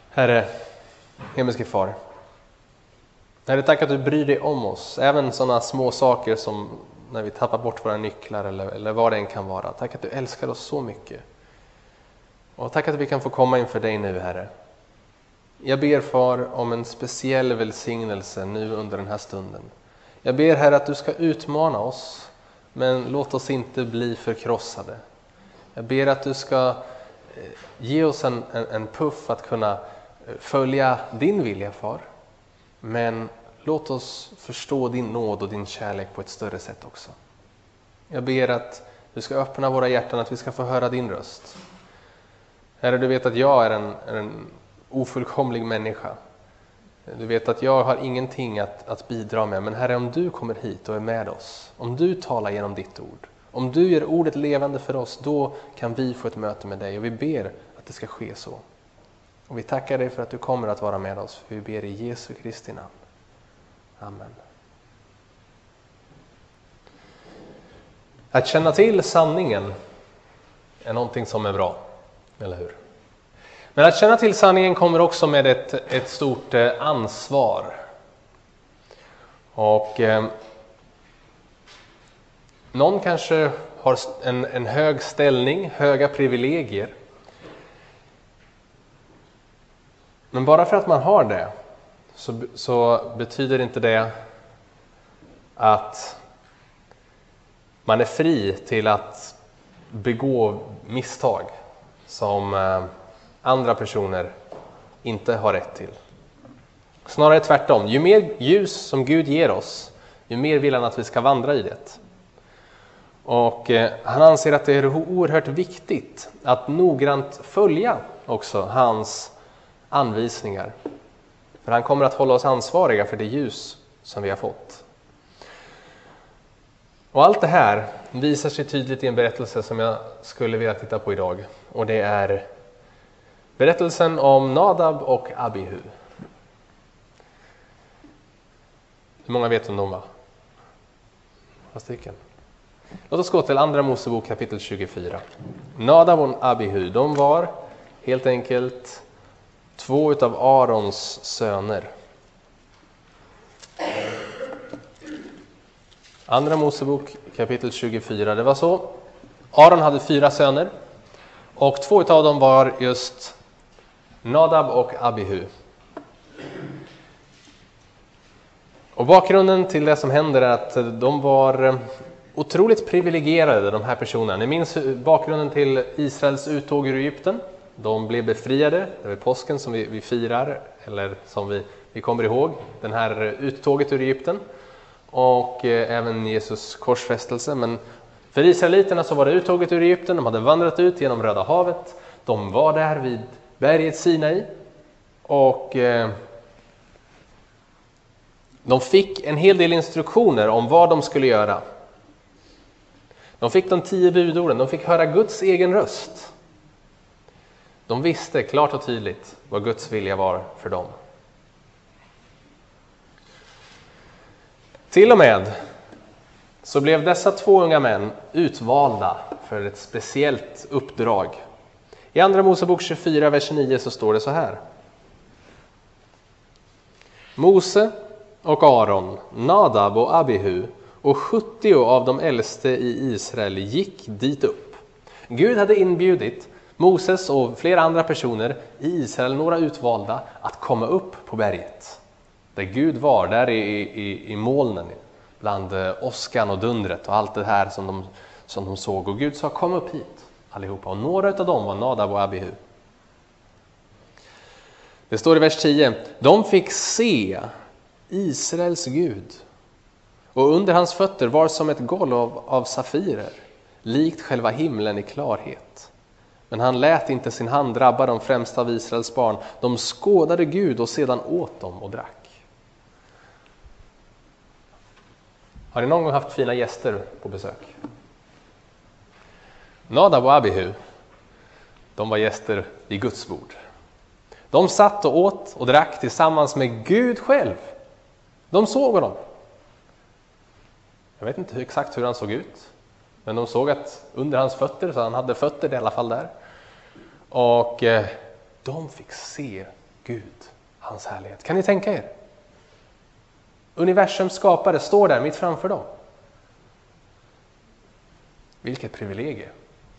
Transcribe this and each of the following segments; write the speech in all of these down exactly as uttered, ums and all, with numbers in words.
Herre, himmelske far. Herre, tack att du bryr dig om oss. Även sådana små saker som när vi tappar bort våra nycklar eller, eller vad det än kan vara. Tack att du älskar oss så mycket. Och tack att vi kan få komma inför dig nu, Herre. Jag ber, far, om en speciell välsignelse nu under den här stunden. Jag ber, Herre, att du ska utmana oss, men låt oss inte bli förkrossade. Jag ber att du ska ge oss en, en, en puff att kunna följa din vilja, far. Men låt oss förstå din nåd och din kärlek på ett större sätt också. Jag ber att du ska öppna våra hjärtan, att vi ska få höra din röst. Herre, du vet att jag är en, en ofullkomlig människa. Du vet att jag har ingenting att, att bidra med. Men Herre, om du kommer hit och är med oss, om du talar genom ditt ord, om du gör ordet levande för oss, då kan vi få ett möte med dig. Och vi ber att det ska ske så. Och vi tackar dig för att du kommer att vara med oss. För vi ber i Jesu Kristi namn. Amen. Att känna till sanningen är någonting som är bra, eller hur? Men att känna till sanningen kommer också med ett, ett stort ansvar. Och eh, någon kanske har en, en hög ställning, höga privilegier. Men bara för att man har det så, så betyder inte det att man är fri till att begå misstag som eh, andra personer inte har rätt till. Snarare tvärtom. Ju mer ljus som Gud ger oss, ju mer vill han att vi ska vandra i det. Och eh, han anser att det är oerhört viktigt att noggrant följa också hans anvisningar. För han kommer att hålla oss ansvariga för det ljus som vi har fått. Och allt det här visar sig tydligt i en berättelse som jag skulle vilja titta på idag. Och det är berättelsen om Nadab och Abihu. Hur många vet om dem, va? Några stycken. Låt oss gå till andra Mosebok kapitel tjugofyra. Nadab och Abihu, de var helt enkelt två utav Arons söner. Andra Mosebok kapitel tjugofyra. Det var så. Aron hade fyra söner. Och två utav dem var just Nadab och Abihu. Och bakgrunden till det som händer är att de var otroligt privilegierade, de här personerna. Ni minns bakgrunden till Israels uttåg ur Egypten. De blev befriade, det är påsken som vi, vi firar, eller som vi, vi kommer ihåg, den här uttåget ur Egypten. Och eh, även Jesus korsfästelse. Men för israeliterna så var det uttåget ur Egypten, de hade vandrat ut genom Röda havet. De var där vid berget Sinai. Och eh, de fick en hel del instruktioner om vad de skulle göra. De fick de tio budorden, de fick höra Guds egen röst. De visste klart och tydligt vad Guds vilja var för dem. Till och med så blev dessa två unga män utvalda för ett speciellt uppdrag. I andra Mosebok tjugofyra, vers nio så står det så här. Mose och Aron, Nadab och Abihu och sjuttio av de äldste i Israel gick dit upp. Gud hade inbjudit Moses och flera andra personer i Israel, några utvalda, att komma upp på berget. Där Gud var, där i, i, i molnen, bland åskan och dundret och allt det här som de, som de såg. Och Gud sa, kom upp hit allihopa. Och några av dem var Nadab och Abihu. Det står i vers tio. De fick se Israels Gud. Och under hans fötter var som ett golv av, av safirer, likt själva himlen i klarhet. Men han lät inte sin hand drabba de främsta av Israels barn. De skådade Gud och sedan åt dem och drack. Har ni någon gång haft fina gäster på besök? Nadab och Abihu, de var gäster i Guds bord. De satt och åt och drack tillsammans med Gud själv. De såg honom. Jag vet inte exakt hur han såg ut. Men de såg att under hans fötter, så han hade fötter i alla fall där. Och eh, de fick se Gud, hans härlighet. Kan ni tänka er? Universums skapare står där mitt framför dem. Vilket privilegium.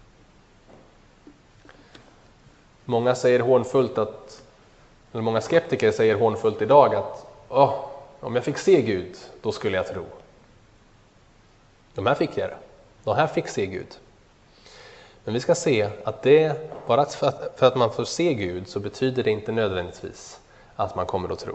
Många säger hånfullt att, eller många skeptiker säger hånfullt idag att Åh, om jag fick se Gud, då skulle jag tro. De här fick jag det. De här fick se Gud. Men vi ska se att det, bara för att, för att man får se Gud, så betyder det inte nödvändigtvis att man kommer att tro.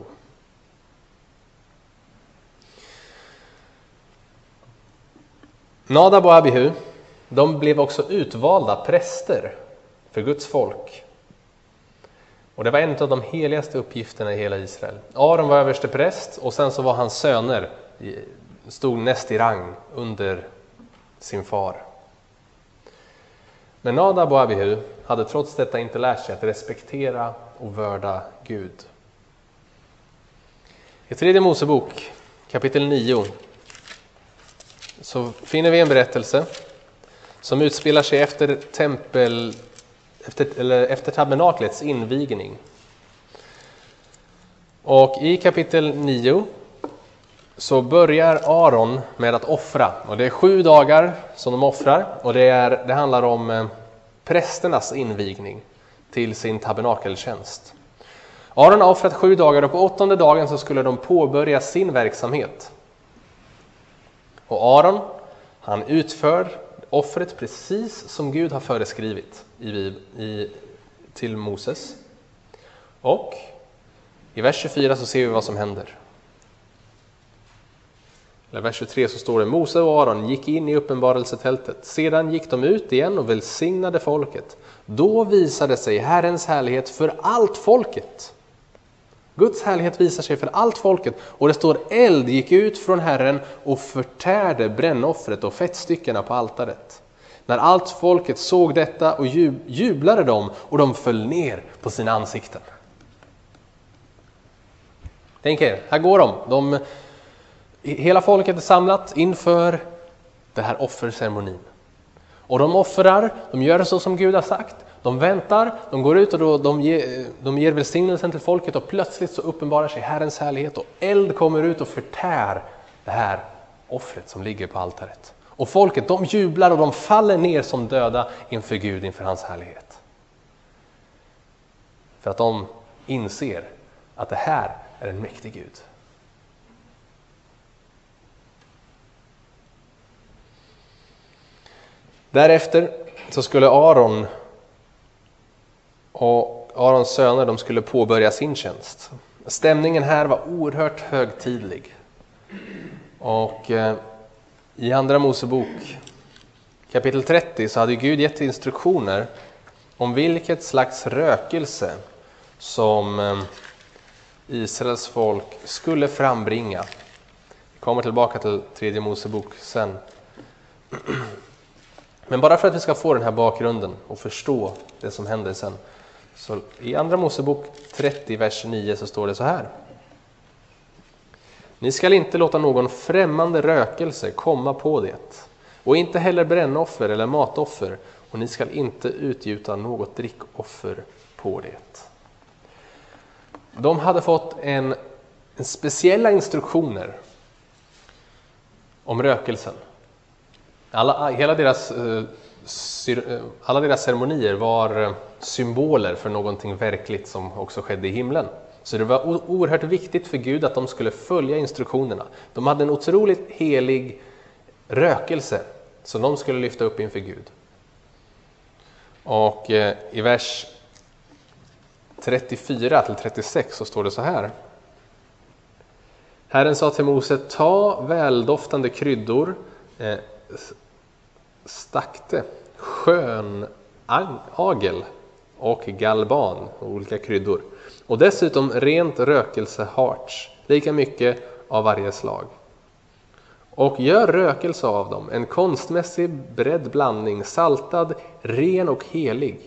Nadab och Abihu, de blev också utvalda präster för Guds folk. Och det var en av de heligaste uppgifterna i hela Israel. Aron var överste präst och sen så var hans söner, stod näst i rang under sin far. Men Nadab och Abihu hade trots detta inte lärt sig att respektera och vörda Gud. I tredje Mosebok, kapitel nio, så finner vi en berättelse som utspelar sig efter tempel Efter, eller efter tabernaklets invigning. Och i kapitel nio så börjar Aron med att offra. Och det är sju dagar som de offrar. Och det, är, det handlar om eh, prästernas invigning till sin tabernakeltjänst. Aron har offrat sju dagar och på åttonde dagen så skulle de påbörja sin verksamhet. Och Aron, han utför offret precis som Gud har föreskrivit i, i, till Moses. Och i vers tjugofyra så ser vi vad som händer. I vers tjugotre så står det: Mose och Aron gick in i uppenbarelsetältet. Sedan gick de ut igen och välsignade folket. Då visade sig Herrens härlighet för allt folket. Guds härlighet visar sig för allt folket. Och det står: eld gick ut från Herren och förtärde brännoffret och fettstyckena på altaret. När allt folket såg detta och jublade de, och de föll ner på sina ansikten. Tänk er, här går de. de. Hela folket är samlat inför det här offerceremonin. Och de offrar, de gör så som Gud har sagt. De väntar, de går ut och då, de, ger, de ger välsignelsen till folket, och plötsligt så uppenbarar sig Herrens härlighet och eld kommer ut och förtär det här offret som ligger på altaret. Och folket, de jublar och de faller ner som döda inför Gud, inför hans härlighet. För att de inser att det här är en mäktig Gud. Därefter så skulle Aron och Arons söner, de skulle påbörja sin tjänst. Stämningen här var oerhört högtidlig. Och eh, i andra Mosebok kapitel trettio så hade Gud gett instruktioner om vilket slags rökelse som eh, Israels folk skulle frambringa. Vi kommer tillbaka till tredje Mosebok sen. Men bara för att vi ska få den här bakgrunden och förstå det som händer sen. Så i andra Mosebok trettio, vers nio så står det så här: Ni skall inte låta någon främmande rökelse komma på det, och inte heller brännoffer eller matoffer, och ni skall inte utgjuta något drickoffer på det. De hade fått en, en speciella instruktioner om rökelsen. Alla, hela deras, alla deras ceremonier var symboler för någonting verkligt som också skedde i himlen. Så det var oerhört viktigt för Gud att de skulle följa instruktionerna. De hade en otroligt helig rökelse som de skulle lyfta upp inför Gud. Och i vers trettiofyra till trettiosex så står det så här: Herren sa till Mose: ta väldoftande kryddor, eh, stakte, skönagel och galban och olika kryddor. Och dessutom rent rökelseharts, lika mycket av varje slag. Och gör rökelse av dem, en konstmässig bredd blandning, saltad, ren och helig.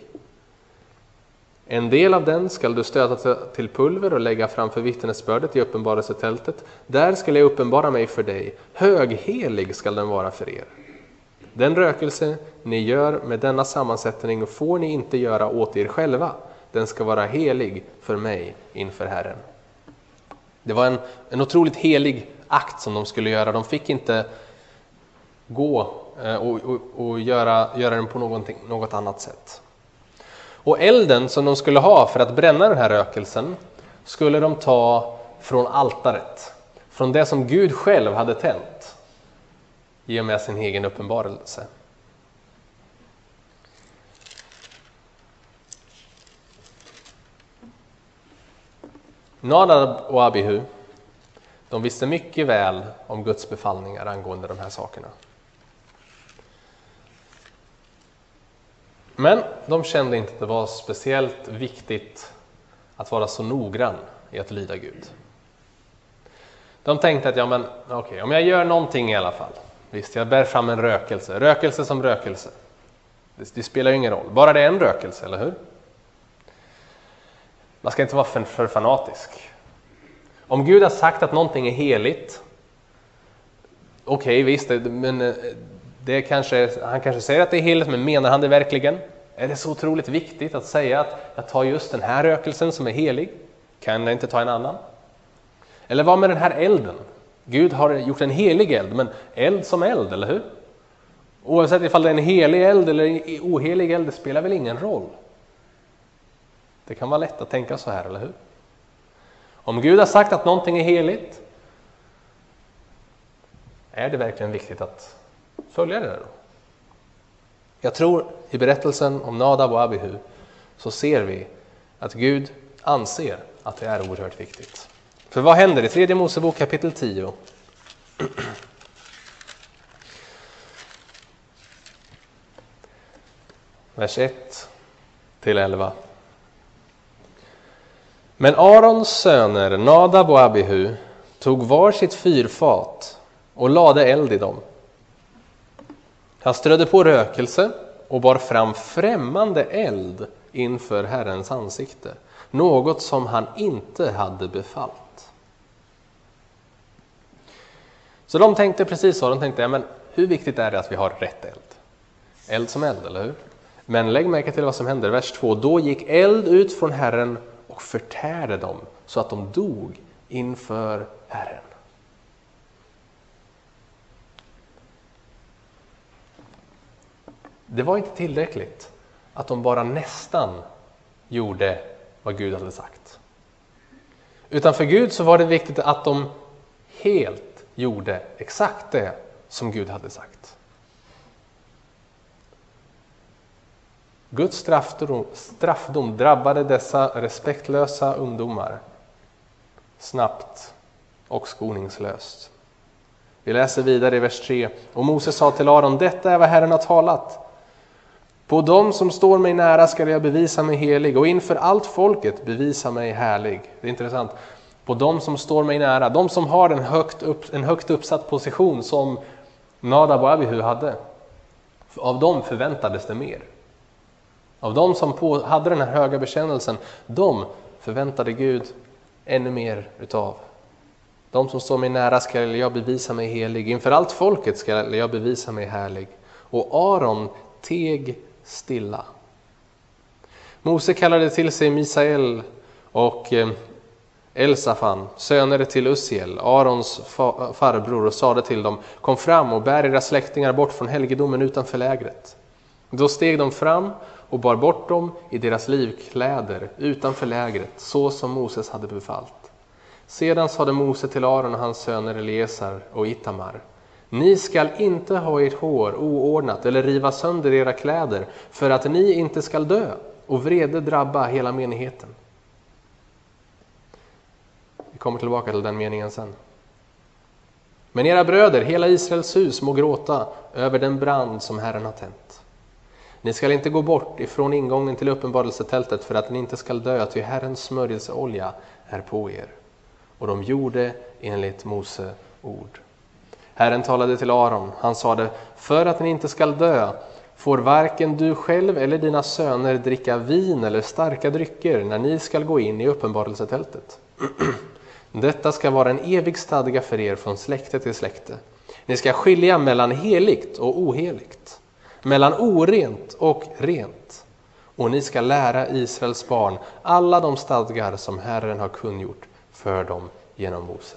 En del av den skall du stöta till pulver och lägga framför vittnesbördet i uppenbarelsetältet. Där skall jag uppenbara mig för dig. Höghelig skall den vara för er. Den rökelse ni gör med denna sammansättning får ni inte göra åt er själva. den ska vara helig för mig inför Herren. Det var en, en otroligt helig akt som de skulle göra. De fick inte gå och, och, och göra, göra den på någonting, något annat sätt. Och elden som de skulle ha för att bränna den här rökelsen skulle de ta från altaret. Från det som Gud själv hade tänt i och med sin egen uppenbarelse. Nadab och Abihu, de visste mycket väl om Guds befallningar angående de här sakerna. Men de kände inte att det var speciellt viktigt att vara så noggrann i att lyda Gud. De tänkte att ja, men, okay, om jag gör någonting i alla fall. Visst, jag bär fram en rökelse. Rökelse som rökelse. Det, det spelar ju ingen roll. Bara det är en rökelse, eller hur? Man ska inte vara för, för fanatisk. Om Gud har sagt att någonting är heligt. Okej, okay, visst. Det, men det kanske, han kanske säger att det är heligt, men menar han det verkligen? Är det så otroligt viktigt att säga att jag tar just den här rökelsen som är helig? Kan jag inte ta en annan? Eller vad med den här elden? Gud har gjort en helig eld, men eld som eld, eller hur? Oavsett ifall det är en helig eld eller en ohelig eld, det spelar väl ingen roll. Det kan vara lätt att tänka så här, eller hur? Om Gud har sagt att någonting är heligt, är det verkligen viktigt att följa det då? Jag tror i berättelsen om Nadab och Abihu så ser vi att Gud anser att det är oerhört viktigt. För vad händer i tredje Mosebok kapitel tio? Vers ett till elva. Men Arons söner Nadab och Abihu tog var sitt fyrfat och lade eld i dem. Han strödde på rökelse och bar fram främmande eld inför Herrens ansikte. Något som han inte hade befallt. Så de tänkte precis så. De tänkte, ja, men hur viktigt är det att vi har rätt eld? Eld som eld, eller hur? Men lägg märke till vad som händer. Vers två. Då gick eld ut från Herren och förtärde dem så att de dog inför Herren. Det var inte tillräckligt att de bara nästan gjorde vad Gud hade sagt. Utan för Gud så var det viktigt att de helt gjorde exakt det som Gud hade sagt. Guds straffdom, straffdom drabbade dessa respektlösa ungdomar snabbt och skoningslöst. Vi läser vidare i vers tre. Och Moses sa till Aron, detta är vad Herren har talat. På dem som står mig nära ska jag bevisa mig helig och inför allt folket bevisa mig härlig. Det är intressant. På dem som står mig nära, de som har en högt, upp, en högt uppsatt position som Nadab och Abihu hade. Av dem förväntades det mer. Av dem som på, hade den här höga bekännelsen, de förväntade Gud ännu mer utav. De som står mig nära ska jag bevisa mig helig. Inför allt folket ska jag bevisa mig härlig. Och Aron teg stilla. Mose kallade till sig Misael och Elsafan, söner till Uziel, Arons farbror, och sade till dem, kom fram och bär era släktingar bort från helgedomen utanför lägret. Då steg de fram och bar bort dem i deras livkläder utanför lägret, så som Moses hade befallt. Sedan sade Mose till Aron och hans söner Eleazar och Itamar, ni skall inte ha ert hår oordnat eller riva sönder era kläder för att ni inte skall dö och vrede drabba hela menigheten. Vi kommer tillbaka till den meningen sen. Men era bröder, hela Israels hus, må gråta över den brand som Herren har tänt. Ni skall inte gå bort ifrån ingången till uppenbarelsetältet för att ni inte skall dö, ty Herrens smörjelseolja är på er. Och de gjorde enligt Mose ord. Herren talade till Aron, han sade, för att ni inte skall dö får varken du själv eller dina söner dricka vin eller starka drycker när ni skall gå in i uppenbarelsetältet. Detta ska vara en evig stadga för er från släkte till släkte. Ni ska skilja mellan heligt och oheligt, mellan orent och rent. Och ni ska lära Israels barn alla de stadgar som Herren har kungjort för dem genom Mose.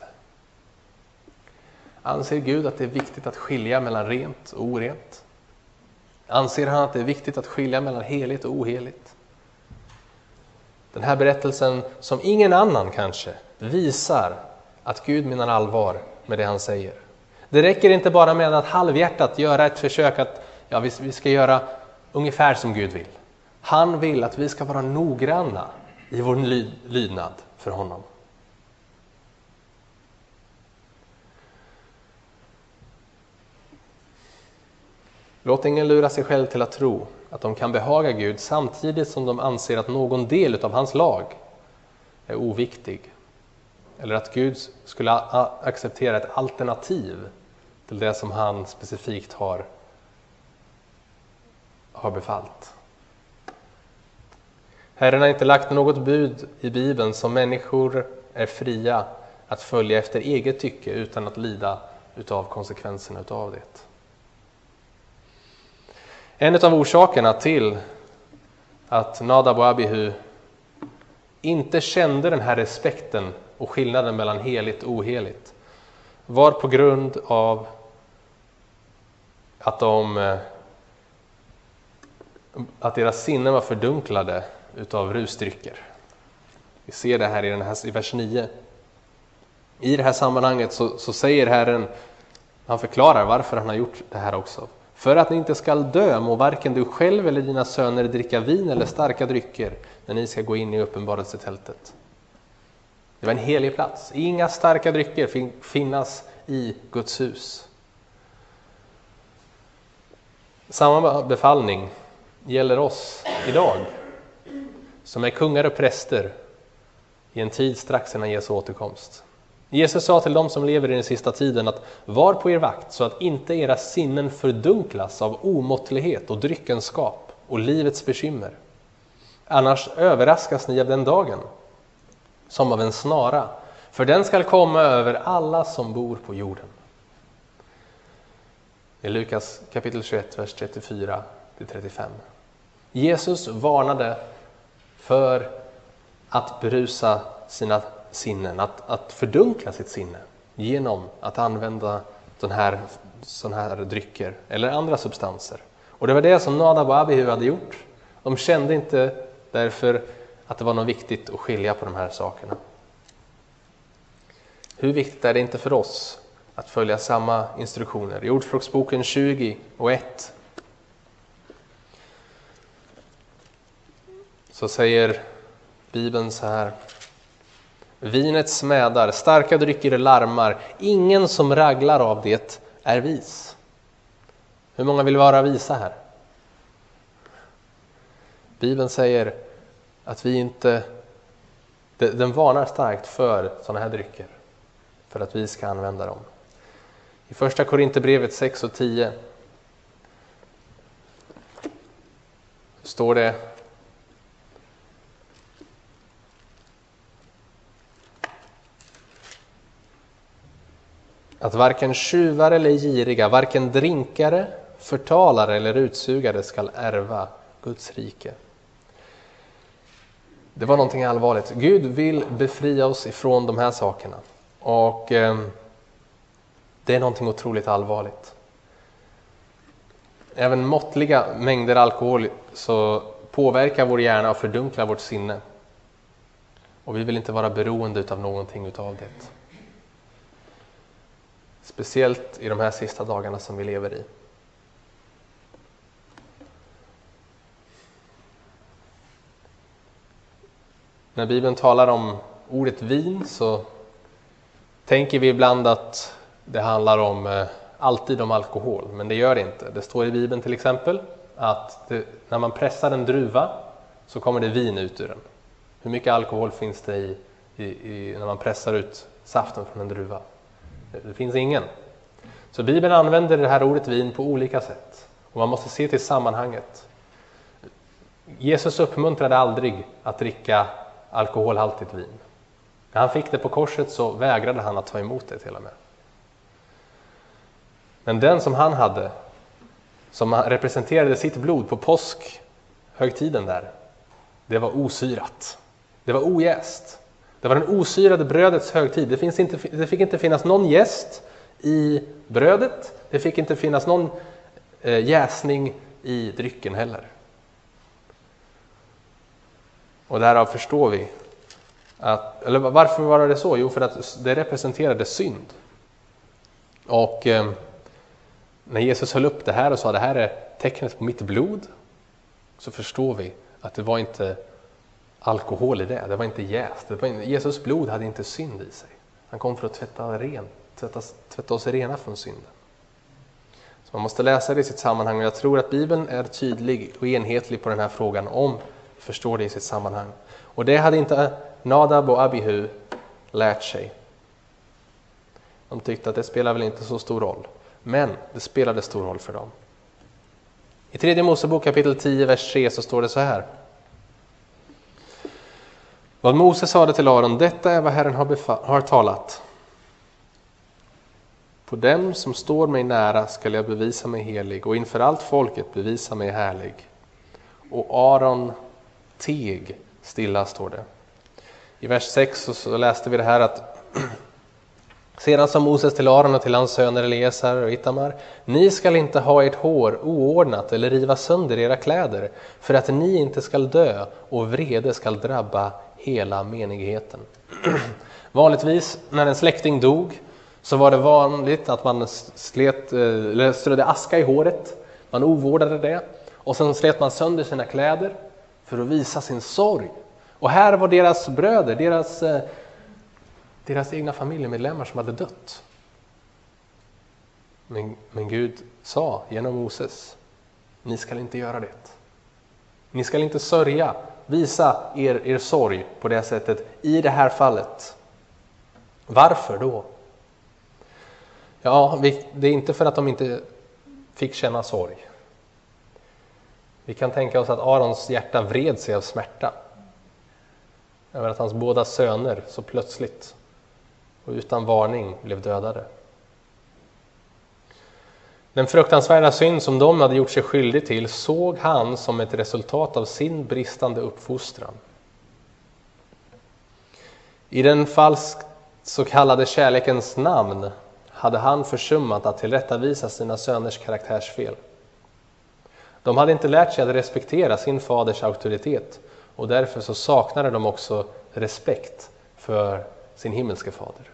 Anser Gud att det är viktigt att skilja mellan rent och orent? Anser han att det är viktigt att skilja mellan heligt och oheligt? Den här berättelsen, som ingen annan kanske, visar att Gud menar allvar med det han säger. Det räcker inte bara med att halvhjärtat göra ett försök att ja, vi, vi ska göra ungefär som Gud vill. Han vill att vi ska vara noggranna i vår lyd, lydnad för honom. Låt ingen lura sig själv till att tro att de kan behaga Gud samtidigt som de anser att någon del av hans lag är oviktig. Eller att Gud skulle acceptera ett alternativ till det som han specifikt har, har befallt. Herren har inte lagt något bud i Bibeln som människor är fria att följa efter eget tycke utan att lida utav konsekvenserna utav det. En av orsakerna till att Nadab och Abihu inte kände den här respekten och skillnaden mellan heligt och oheligt var på grund av att, de, att deras sinnen var fördunklade utav rusdrycker. Vi ser det här i, den här, i vers nio. I det här sammanhanget så, så säger Herren, han förklarar varför han har gjort det här också. För att ni inte skall dö må varken du själv eller dina söner dricka vin eller starka drycker när ni ska gå in i uppenbarelsetältet. Det var en helig plats. Inga starka drycker fin- finnas i Guds hus. Samma befallning gäller oss idag som är kungar och präster i en tid strax innan Jesu återkomst. Jesus sa till dem som lever i den sista tiden att var på er vakt så att inte era sinnen fördunklas av omåttlighet och dryckenskap och livets bekymmer. Annars överraskas ni av den dagen som av en snara, för den ska komma över alla som bor på jorden. I Lukas kapitel tjugoett, vers trettiofyra till trettiofem. Jesus varnade för att berusa sina sinnen, att, att fördunkla sitt sinne genom att använda den här, sån här drycker eller andra substanser. Och det var det som Nadab och Abihu hade gjort. De kände inte därför att det var något viktigt att skilja på de här sakerna. Hur viktigt är det inte för oss att följa samma instruktioner? I Ordspråksboken tjugo och ett så säger Bibeln så här: vinet smädar, starka drycker larmar, ingen som raglar av det är vis. Hur många vill vara visa här? Bibeln säger att vi inte, den varnar starkt för sådana här drycker, för att vi ska använda dem. I första Korinthierbrevet sex och tio står det: att varken tjuvar eller giriga, varken drinkare, förtalare eller utsugare skall ärva Guds rike. Det var någonting allvarligt. Gud vill befria oss ifrån de här sakerna. Och eh, det är någonting otroligt allvarligt. Även måttliga mängder alkohol så påverkar vår hjärna och fördunklar vårt sinne. Och vi vill inte vara beroende av någonting utav det. Speciellt i de här sista dagarna som vi lever i. När Bibeln talar om ordet vin så tänker vi ibland att det handlar om eh, alltid om alkohol, men det gör det inte. Det står i Bibeln till exempel att det, när man pressar en druva så kommer det vin ut ur den. Hur mycket alkohol finns det i, i, i när man pressar ut saften från en druva? Det finns ingen. Så Bibeln använder det här ordet vin på olika sätt. Och man måste se till sammanhanget. Jesus uppmuntrade aldrig att dricka alkoholhaltigt vin. När han fick det på korset så vägrade han att ta emot det till och med. Men den som han hade, som representerade sitt blod på påskhögtiden där, det var osyrat. Det var ojäst. Det var den osyrade brödets högtid. Det, finns inte, det fick inte finnas någon jäst i brödet. Det fick inte finnas någon eh, jäsning i drycken heller. Och därav förstår vi att, eller varför var det så? Jo, för att det representerade synd. Och eh, när Jesus höll upp det här och sa det här är tecknet på mitt blod, så förstår vi att det var inte alkohol i det. Det var inte jäst. Det var inte, Jesus blod hade inte synd i sig. Han kom för att tvätta, ren, tvätta, tvätta oss rena från synden. Så man måste läsa det i sitt sammanhang. Och jag tror att Bibeln är tydlig och enhetlig på den här frågan om vi förstår det i sitt sammanhang. Och det hade inte Nadab och Abihu lärt sig. De tyckte att det spelar väl inte så stor roll. Men det spelade stor roll för dem. I tredje Mosebok kapitel tio, vers tre så står det så här. Vad Moses sade till Aron, detta är vad Herren har, befa- har talat. På dem som står mig nära skall jag bevisa mig helig och inför allt folket bevisa mig härlig. Och Aron teg stilla, står det. I vers sex så, så läste vi det här att sedan sa Moses till Aron och till hans söner Eleazar och Itamar, ni skall inte ha ert hår oordnat eller riva sönder era kläder, för att ni inte skall dö och vrede skall drabba hela menigheten. Vanligtvis när en släkting dog så var det vanligt att man slet, eller strödde aska i håret, man ovårdade det och sen slet man sönder sina kläder för att visa sin sorg. Och här var deras bröder, deras deras egna familjemedlemmar som hade dött. Men, men Gud sa genom Moses, ni ska inte göra det. Ni ska inte sörja, visa er, er sorg på det sättet i det här fallet. Varför då? Ja, vi, det är inte för att de inte fick känna sorg. Vi kan tänka oss att Arons hjärta vred sig av smärta över att hans båda söner så plötsligt och utan varning blev dödade. Den fruktansvärda synd som de hade gjort sig skyldig till såg han som ett resultat av sin bristande uppfostran. I den falskt så kallade kärlekens namn hade han försummat att tillrättavisa sina söners karaktärsfel. De hade inte lärt sig att respektera sin faders auktoritet och därför så saknade de också respekt för sin himmelske fader.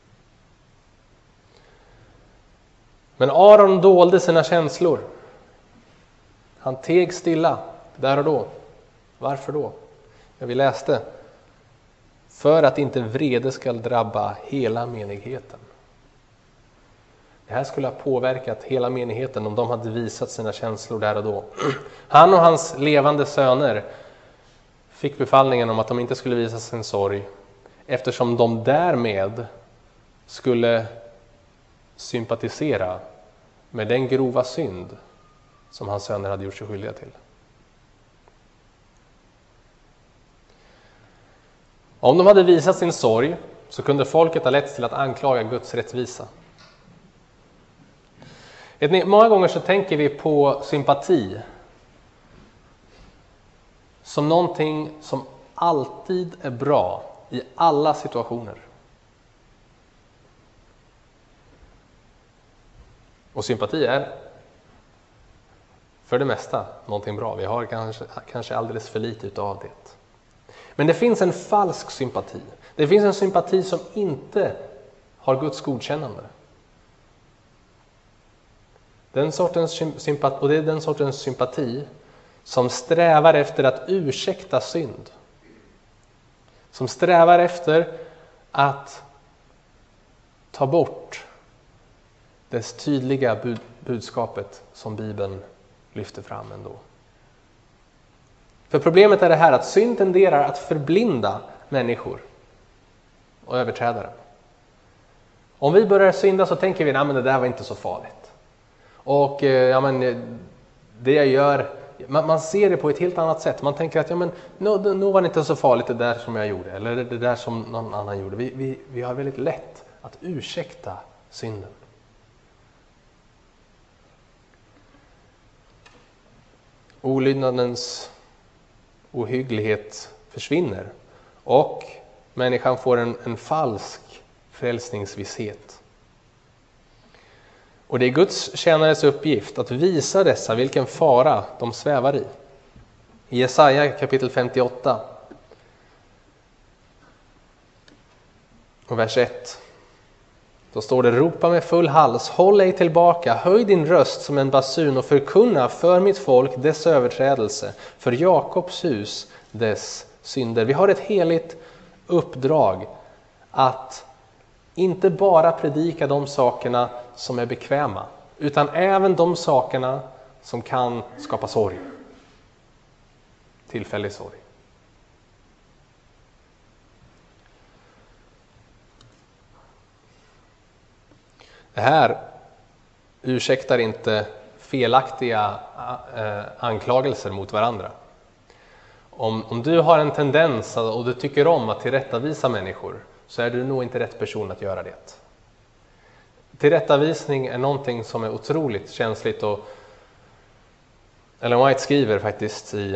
Men Aron dolde sina känslor. Han teg stilla där och då. Varför då? Ja, vi läste. För att inte vrede ska drabba hela menigheten. Det här skulle ha påverkat hela menigheten om de hade visat sina känslor där och då. Han och hans levande söner fick befallningen om att de inte skulle visa sin sorg, eftersom de därmed skulle sympatisera med den grova synd som hans söner hade gjort sig skyldiga till. Om de hade visat sin sorg så kunde folket ha lett till att anklaga Guds rättvisa. Många gånger så tänker vi på sympati som någonting som alltid är bra i alla situationer. Och sympati är för det mesta någonting bra. Vi har kanske, kanske alldeles för lite utav det. Men det finns en falsk sympati. Det finns en sympati som inte har Guds godkännande. Den sortens sympati, och det är den sortens sympati som strävar efter att ursäkta synd. Som strävar efter att ta bort det tydliga bud, budskapet som Bibeln lyfter fram ändå. För problemet är det här att synd tenderar att förblinda människor och överträdare. Om vi börjar synda så tänker vi att det där var inte så farligt. Och ja, men, det jag gör, man, man ser det på ett helt annat sätt. Man tänker att ja, men, nu, nu var det inte så farligt det där som jag gjorde. Eller det där som någon annan gjorde. Vi, vi, vi har väldigt lätt att ursäkta synden. Olydnadens ohygglighet försvinner och människan får en, en falsk frälsningsvisshet. Och det är Guds tjänares uppgift att visa dessa vilken fara de svävar i. I Jesaja kapitel femtioåtta och vers ett. Då står det: ropa med full hals, håll ej tillbaka, höj din röst som en basun och förkunna för mitt folk dess överträdelse, för Jakobs hus dess synder. Vi har ett heligt uppdrag att inte bara predika de sakerna som är bekväma, utan även de sakerna som kan skapa sorg. Tillfällig sorg. Det här ursäktar inte felaktiga eh, anklagelser mot varandra. Om, om du har en tendens och du tycker om att tillrättavisa människor, så är du nog inte rätt person att göra det. Tillrättavisning är någonting som är otroligt känsligt, och Ellen White skriver faktiskt i,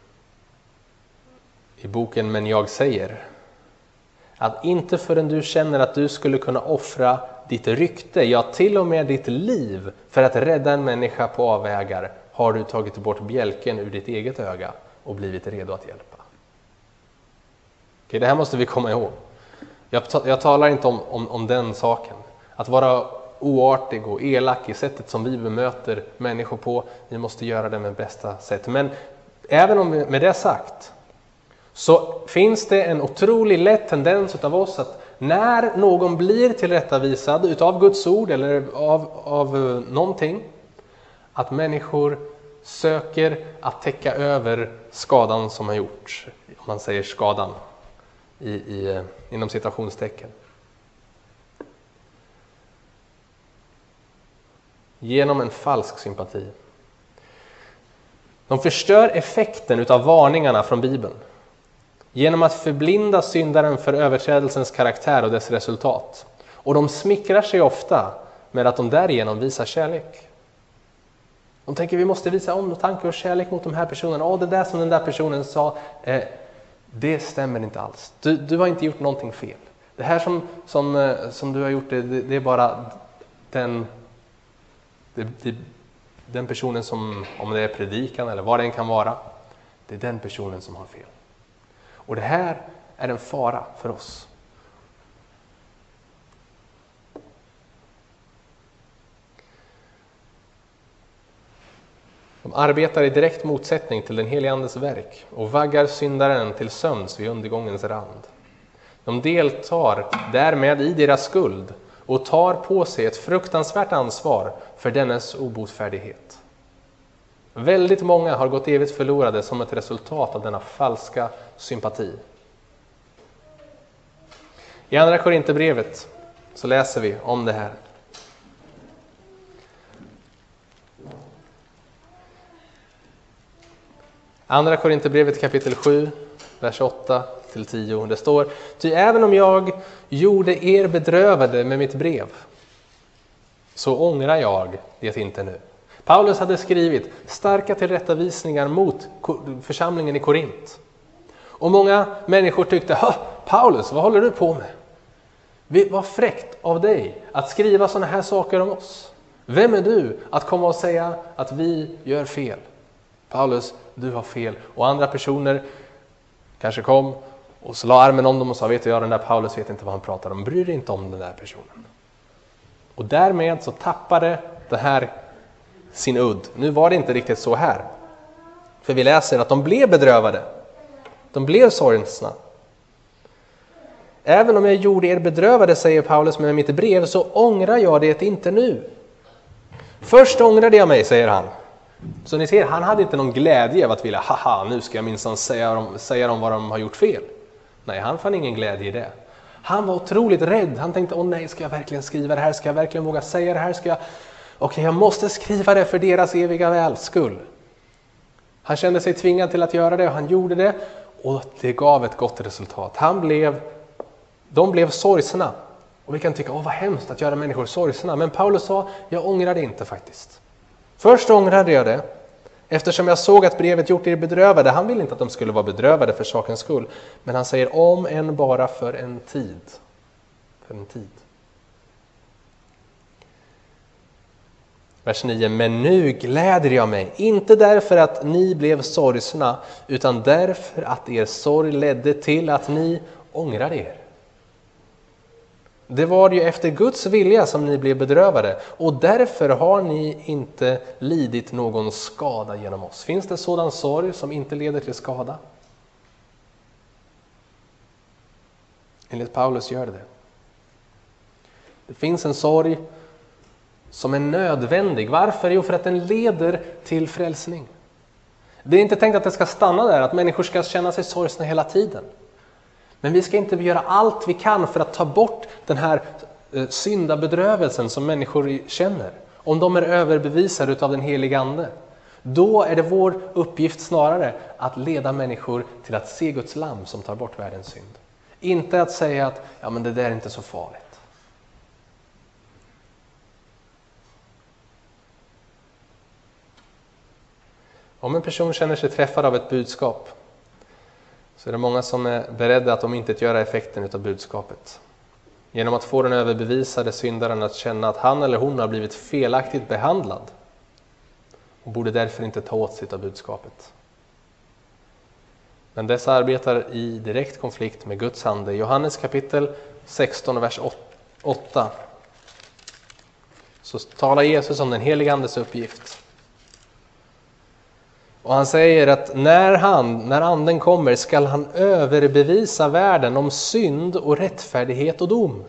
i boken Men jag säger att inte förrän du känner att du skulle kunna offra ditt rykte, ja till och med ditt liv, för att rädda en människa på avvägar, har du tagit bort bjälken ur ditt eget öga och blivit redo att hjälpa. Okej, det här måste vi komma ihåg. Jag, jag talar inte om, om, om den saken. Att vara oartig och elak i sättet som vi bemöter människor på, vi måste göra det med bästa sätt. Men även om med det sagt, så finns det en otroligt lätt tendens utav oss att när någon blir tillrättavisad utav Guds ord eller av, av någonting, att människor söker att täcka över skadan som har gjorts. Om man säger skadan i, i, inom citationstecken. Genom en falsk sympati. De förstör effekten utav varningarna från Bibeln. Genom att förblinda syndaren för överträdelsens karaktär och dess resultat. Och de smickrar sig ofta med att de därigenom visar kärlek. De tänker vi måste visa omtanke och kärlek mot de här personerna. Åh, det där som den där personen sa, eh, det stämmer inte alls. Du, du har inte gjort någonting fel. Det här som, som, som du har gjort, det, det är bara den, det, det, den personen som, om det är predikan eller vad det än kan vara, det är den personen som har fel. Och det här är en fara för oss. De arbetar i direkt motsättning till den helige andes verk och vaggar syndaren till sömns vid undergångens rand. De deltar därmed i deras skuld och tar på sig ett fruktansvärt ansvar för dennes obotfärdighet. Väldigt många har gått evigt förlorade som ett resultat av denna falska sympati. I andra Korinthierbrevet så läser vi om det här. Andra Korinthierbrevet kapitel sju, vers åtta till tio. Det står: ty även om jag gjorde er bedrövade med mitt brev, så ångrar jag det inte nu. Paulus hade skrivit starka tillrättavisningar mot församlingen i Korint. Och många människor tyckte, Paulus, vad håller du på med? Vad fräckt av dig att skriva sådana här saker om oss. Vem är du att komma och säga att vi gör fel? Paulus, du har fel. Och andra personer kanske kom och så la armen om dem och sa, vet du, ja, den där Paulus vet inte vad han pratar om. Bryr dig inte om den där personen. Och därmed så tappade det här sin udd. Nu var det inte riktigt så här. För vi läser att de blev bedrövade. De blev sorgsna. Även om jag gjorde er bedrövade, säger Paulus med mitt brev, så ångrar jag det inte nu. Först ångrade jag mig, säger han. Så ni ser, han hade inte någon glädje av att vilja, haha, nu ska jag minsann säga dem, säga dem vad de har gjort fel. Nej, han fann ingen glädje i det. Han var otroligt rädd. Han tänkte, åh nej, ska jag verkligen skriva det här? Ska jag verkligen våga säga det här? Ska jag... Okej, jag måste skriva det för deras eviga väl skull. Han kände sig tvingad till att göra det och han gjorde det. Och det gav ett gott resultat. Han blev, de blev sorgsna. Och vi kan tycka, åh vad hemskt att göra människor sorgsna. Men Paulus sa, jag ångrar det inte faktiskt. Först ångrade jag det. Eftersom jag såg att brevet gjort er bedrövade. Han vill inte att de skulle vara bedrövade för sakens skull. Men han säger om än bara för en tid. För en tid. Vers nio. Men nu gläder jag mig. Inte därför att ni blev sorgsna. Utan därför att er sorg ledde till att ni ångrade er. Det var ju efter Guds vilja som ni blev bedrövade. Och därför har ni inte lidit någon skada genom oss. Finns det sådan sorg som inte leder till skada? Enligt Paulus gör det det. Det finns en sorg som är nödvändig. Varför? Jo, för att den leder till frälsning. Det är inte tänkt att det ska stanna där. Att människor ska känna sig sorgsna hela tiden. Men vi ska inte göra allt vi kan för att ta bort den här syndabedrövelsen som människor känner. Om de är överbevisade av den heliga ande. Då är det vår uppgift snarare att leda människor till att se Guds lamm som tar bort världens synd. Inte att säga att ja, men det där är inte så farligt. Om en person känner sig träffad av ett budskap så är det många som är beredda att om inte göra effekten av budskapet. Genom att få den överbevisade syndaren att känna att han eller hon har blivit felaktigt behandlad och borde därför inte ta åt sig av budskapet. Men dessa arbetar i direkt konflikt med Guds ande. Johannes kapitel sexton, vers åtta. Så talar Jesus om den heliga andes uppgift. Och han säger att när han, när anden kommer skall han överbevisa världen om synd och rättfärdighet och dom.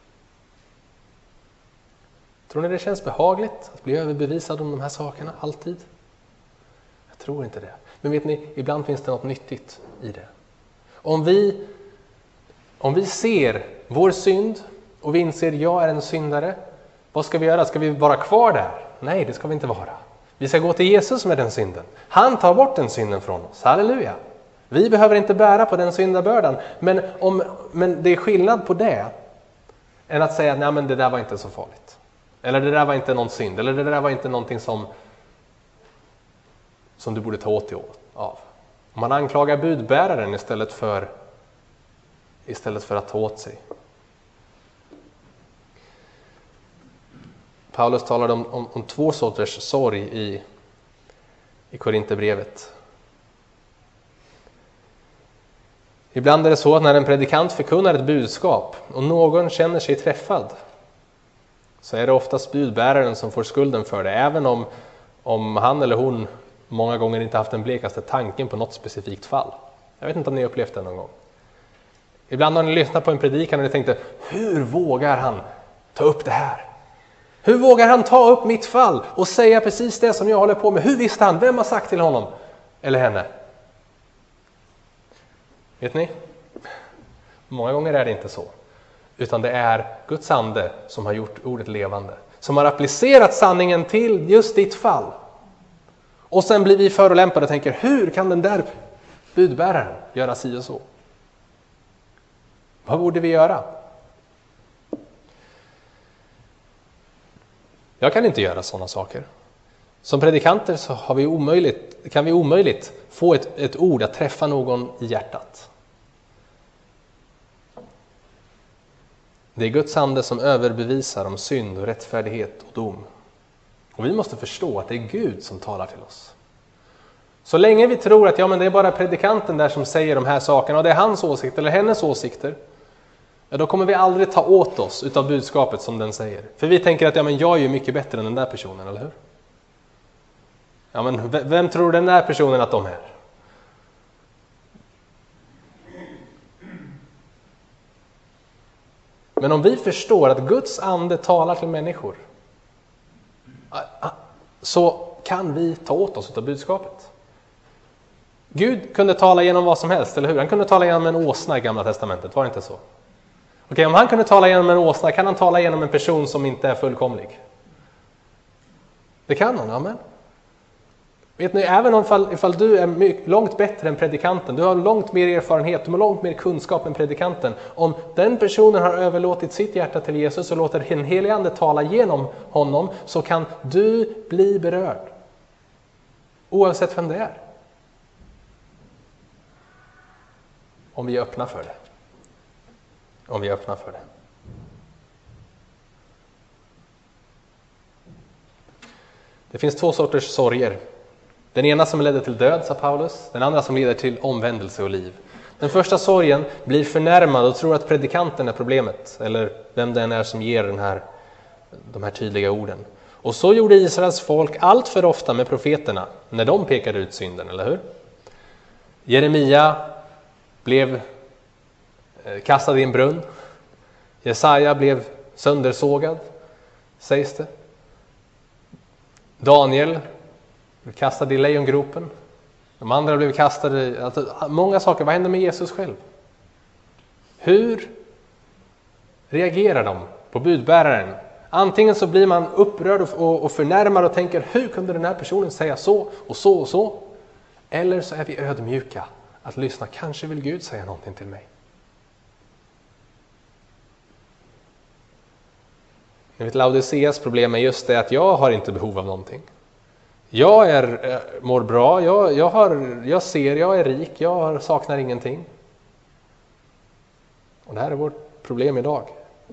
Tror ni det känns behagligt att bli överbevisad om de här sakerna alltid? Jag tror inte det. Men vet ni, ibland finns det något nyttigt i det. Om vi, om vi ser vår synd och vi inser att jag är en syndare, vad ska vi göra? Ska vi vara kvar där? Nej, det ska vi inte vara. Vi ska gå till Jesus med den synden. Han tar bort den synden från oss. Halleluja. Vi behöver inte bära på den syndabördan. Men, om, men det är skillnad på det än att säga att nej, men det där var inte så farligt. Eller det där var inte någon synd. Eller det där var inte någonting som, som du borde ta åt dig av. Om man anklagar budbäraren istället för, istället för att ta åt sig. Paulus talade om, om, om två sorters sorg i, i Korinthierbrevet. Ibland är det så att när en predikant förkunnar ett budskap och någon känner sig träffad så är det oftast budbäraren som får skulden för det. Även om, om han eller hon många gånger inte haft den blekaste tanken på något specifikt fall. Jag vet inte om ni har upplevt det någon gång. Ibland har ni lyssnat på en predikan och ni tänkte, hur vågar han ta upp det här? Hur vågar han ta upp mitt fall och säga precis det som jag håller på med? Hur visste han? Vem har sagt till honom? Eller henne? Vet ni? Många gånger är det inte så. Utan det är Guds ande som har gjort ordet levande. Som har applicerat sanningen till just ditt fall. Och sen blir vi förolämpade och tänker, hur kan den där budbäraren göra si och så? Vad borde vi göra? Jag kan inte göra sådana saker. Som predikanter så har vi omöjligt, kan vi omöjligt få ett, ett ord att träffa någon i hjärtat. Det är Guds ande som överbevisar om synd och rättfärdighet och dom. Och vi måste förstå att det är Gud som talar till oss. Så länge vi tror att ja, men det är bara predikanten där som säger de här sakerna och det är hans åsikt eller hennes åsikter, ja, då kommer vi aldrig ta åt oss utav budskapet som den säger. För vi tänker att ja, men jag är ju mycket bättre än den där personen, eller hur? Ja, men vem tror den där personen att de är? Men om vi förstår att Guds ande talar till människor, så kan vi ta åt oss utav budskapet. Gud kunde tala genom vad som helst, eller hur? Han kunde tala genom en åsna i Gamla testamentet, var det inte så? Okej, om han kunde tala genom en åsna, kan han tala genom en person som inte är fullkomlig? Det kan han, amen. Vet ni, även om ifall, ifall du är mycket, långt bättre än predikanten, du har långt mer erfarenhet, du har långt mer kunskap än predikanten. Om den personen har överlåtit sitt hjärta till Jesus och låter den helige ande tala genom honom, så kan du bli berörd. Oavsett vem det är. Om vi är öppna för det. Om vi är öppna för det. Det finns två sorters sorger. Den ena som leder till död, sa Paulus. Den andra som leder till omvändelse och liv. Den första sorgen blir förnärmad och tror att predikanten är problemet. Eller vem den är som ger den här, de här tydliga orden. Och så gjorde Israels folk allt för ofta med profeterna när de pekade ut synden, eller hur? Jeremia blev kastad i en brunn. Jesaja blev söndersågad, sägs det. Daniel blev kastad i lejongropen. De andra blev kastade. Alltså, många saker. Vad hände med Jesus själv? Hur reagerar de på budbäraren? Antingen så blir man upprörd och, och förnärmad och tänker, hur kunde den här personen säga så och så och så? Eller så är vi ödmjuka att lyssna. Kanske vill Gud säga någonting till mig. Jag vet, Laodiceas problem är just det att jag har inte behov av någonting. Jag är, mår bra, jag, jag, har, jag ser, jag är rik, jag saknar ingenting. Och det här är vårt problem idag.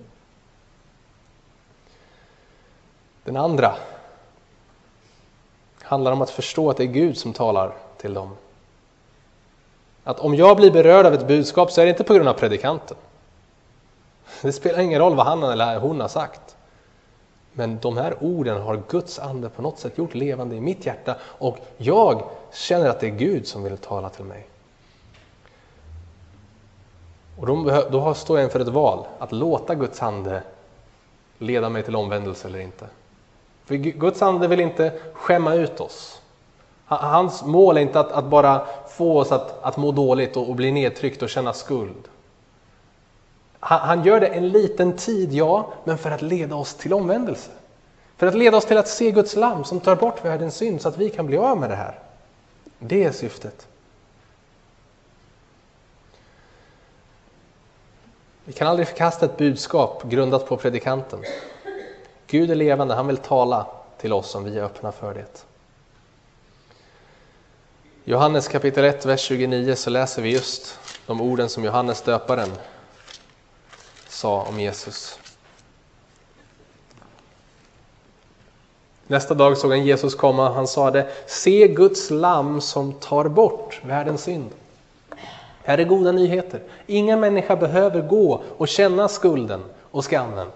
Den andra handlar om att förstå att det är Gud som talar till dem. Att om jag blir berörd av ett budskap så är det inte på grund av predikanten. Det spelar ingen roll vad han eller hon har sagt. Men de här orden har Guds ande på något sätt gjort levande i mitt hjärta. Och jag känner att det är Gud som vill tala till mig. Och då, då står jag inför ett val. Att låta Guds ande leda mig till omvändelse eller inte. För Guds ande vill inte skämma ut oss. Hans mål är inte att, att bara få oss att, att må dåligt och, och bli nedtryckt och känna skuld. Han, han gör det en liten tid, ja, men för att leda oss till omvändelse. För att leda oss till att se Guds lamm som tar bort världens synd så att vi kan bli av med det här. Det är syftet. Vi kan aldrig förkasta ett budskap grundat på predikanten. Gud är levande, han vill tala till oss om vi är öppna för det. Johannes kapitel ett, vers tjugonio, så läser vi just de orden som Johannes döparen sa om Jesus. Nästa dag såg han Jesus komma, han sa det: se Guds lamm som tar bort världens synd. Här är goda nyheter. Ingen människa behöver gå och känna skulden och skammen.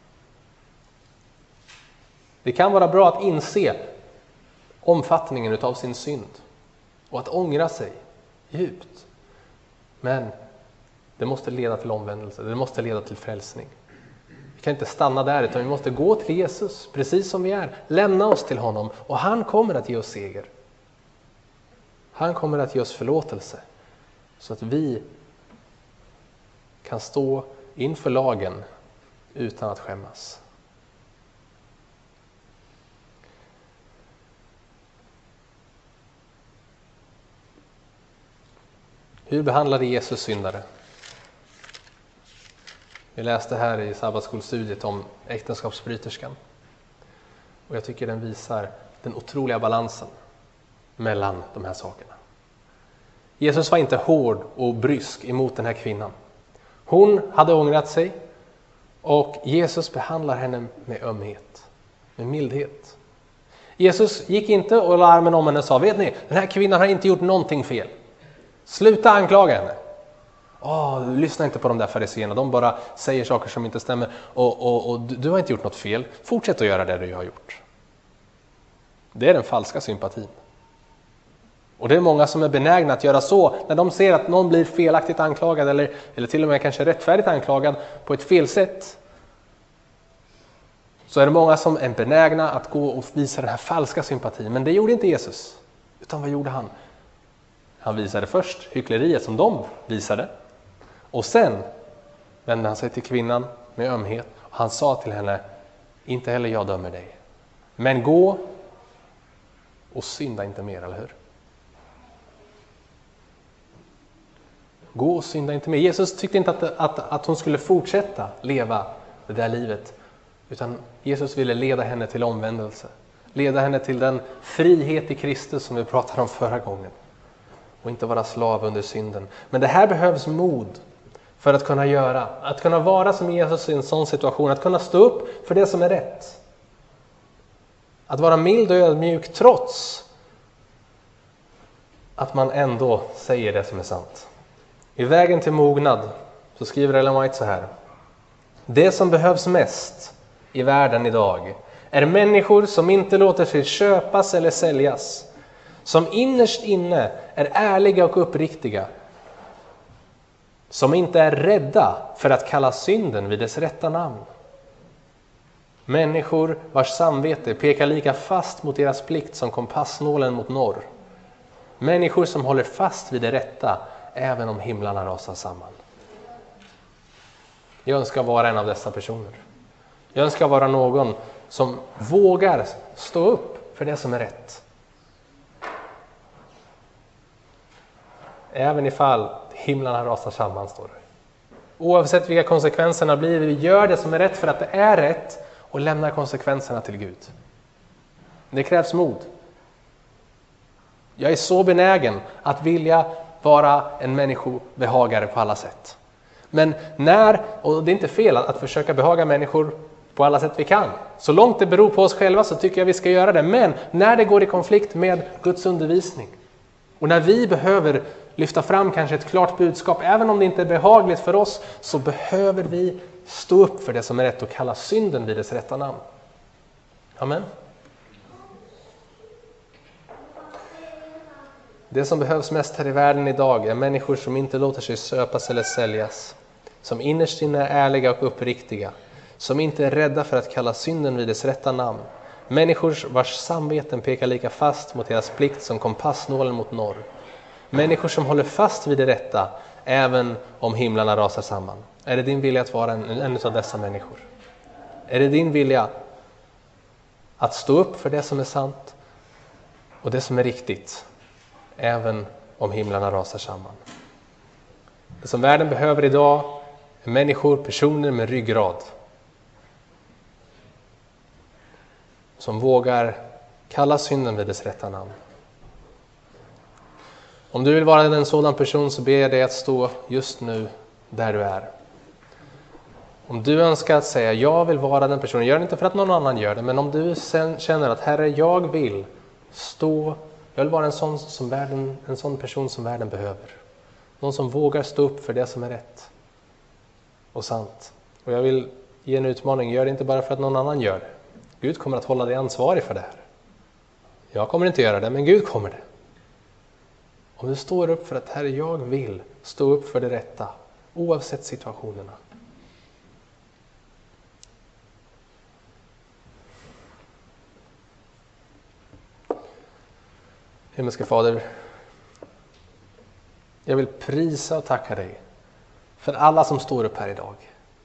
Det kan vara bra att inse omfattningen utav sin synd och att ångra sig djupt. Men det måste leda till omvändelse, det måste leda till frälsning. Vi kan inte stanna där, utan vi måste gå till Jesus precis som vi är. Lämna oss till honom och han kommer att ge oss seger. Han kommer att ge oss förlåtelse så att vi kan stå inför lagen utan att skämmas. Hur behandlade Jesus syndare? Vi läste här i sabbatsskolstudiet om äktenskapsbryterskan. Och jag tycker den visar den otroliga balansen mellan de här sakerna. Jesus var inte hård och brysk emot den här kvinnan. Hon hade ångrat sig och Jesus behandlar henne med ömhet, med mildhet. Jesus gick inte och la armen om henne och sa: vet ni, den här kvinnan har inte gjort någonting fel. Sluta anklaga henne. Åh, lyssna inte på de där fariséerna. De bara säger saker som inte stämmer. Och, och, och du har inte gjort något fel. Fortsätt att göra det du har gjort. Det är den falska sympatin. Och det är många som är benägna att göra så. När de ser att någon blir felaktigt anklagad. Eller, eller till och med kanske rättfärdigt anklagad på ett fel sätt. Så är det många som är benägna att gå och visa den här falska sympatin. Men det gjorde inte Jesus. Utan vad gjorde han? Han visade först hyckleriet som de visade. Och sen vände han sig till kvinnan med ömhet. Och han sa till henne: inte heller jag dömer dig. Men gå och synda inte mer, eller hur? Gå och synda inte mer. Jesus tyckte inte att, att, att hon skulle fortsätta leva det där livet. Utan Jesus ville leda henne till omvändelse. Leda henne till den frihet i Kristus som vi pratade om förra gången. Och inte vara slav under synden. Men det här behövs mod för att kunna göra. Att kunna vara som Jesus i en sån situation. Att kunna stå upp för det som är rätt. Att vara mild och ödmjuk trots att man ändå säger det som är sant. I vägen till mognad så skriver Ellen White så här. Det som behövs mest i världen idag är människor som inte låter sig köpas eller säljas. Som innerst inne är ärliga och uppriktiga. Som inte är rädda för att kalla synden vid dess rätta namn. Människor vars samvete pekar lika fast mot deras plikt som kompassnålen mot norr. Människor som håller fast vid det rätta även om himlarna rasar samman. Jag önskar vara en av dessa personer. Jag önskar vara någon som vågar stå upp för det som är rätt. Även ifall himlarna rasar samman, står det. Oavsett vilka konsekvenserna blir, vi gör det som är rätt för att det är rätt och lämnar konsekvenserna till Gud. Det krävs mod. Jag är så benägen att vilja vara en människobehagare på alla sätt. Men när, och det är inte fel att försöka behaga människor på alla sätt vi kan. Så långt det beror på oss själva så tycker jag vi ska göra det. Men när det går i konflikt med Guds undervisning och när vi behöver lyfta fram kanske ett klart budskap, även om det inte är behagligt för oss, så behöver vi stå upp för det som är rätt och kalla synden vid dess rätta namn. Amen. Det som behövs mest här i världen idag är människor som inte låter sig söpas eller säljas. Som innerst inne är ärliga och uppriktiga. Som inte är rädda för att kalla synden vid dess rätta namn. Människor vars samveten pekar lika fast mot deras plikt som kompassnålen mot norr. Människor som håller fast vid det rätta även om himlarna rasar samman. Är det din vilja att vara en, en av dessa människor? Är det din vilja att stå upp för det som är sant och det som är riktigt även om himlarna rasar samman? Det som världen behöver idag är människor, personer med ryggrad. Som vågar kalla synden vid dess rätta namn. Om du vill vara en sådan person så ber jag dig att stå just nu där du är. Om du önskar att säga jag vill vara den personen, gör det inte för att någon annan gör det, men om du sen känner att Herre, jag vill stå, jag vill vara en sån, som världen, en sån person som världen behöver. Någon som vågar stå upp för det som är rätt och sant. Och jag vill ge en utmaning, gör det inte bara för att någon annan gör det. Gud kommer att hålla dig ansvarig för det här. Jag kommer inte göra det, men Gud kommer det. Om du står upp för att Herre, jag vill stå upp för det rätta, oavsett situationerna. Himmelske Fader, jag vill prisa och tacka dig för alla som står upp här idag.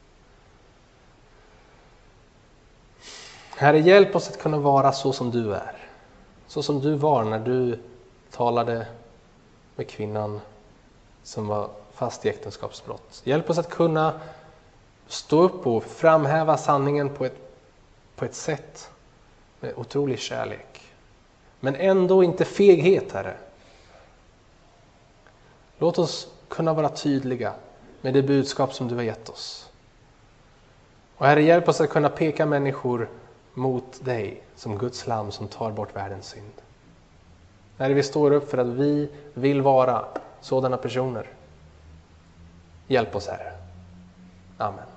Herre, hjälp oss att kunna vara så som du är. Så som du var när du talade med kvinnan som var fast i äktenskapsbrott. Hjälp oss att kunna stå upp och framhäva sanningen på ett, på ett sätt med otrolig kärlek. Men ändå inte feghet, Herre. Låt oss kunna vara tydliga med det budskap som du har gett oss. Och Herre, hjälp oss att kunna peka människor mot dig som Guds lamm som tar bort världens synd. När vi står upp för att vi vill vara sådana personer. Hjälp oss, Herre. Amen.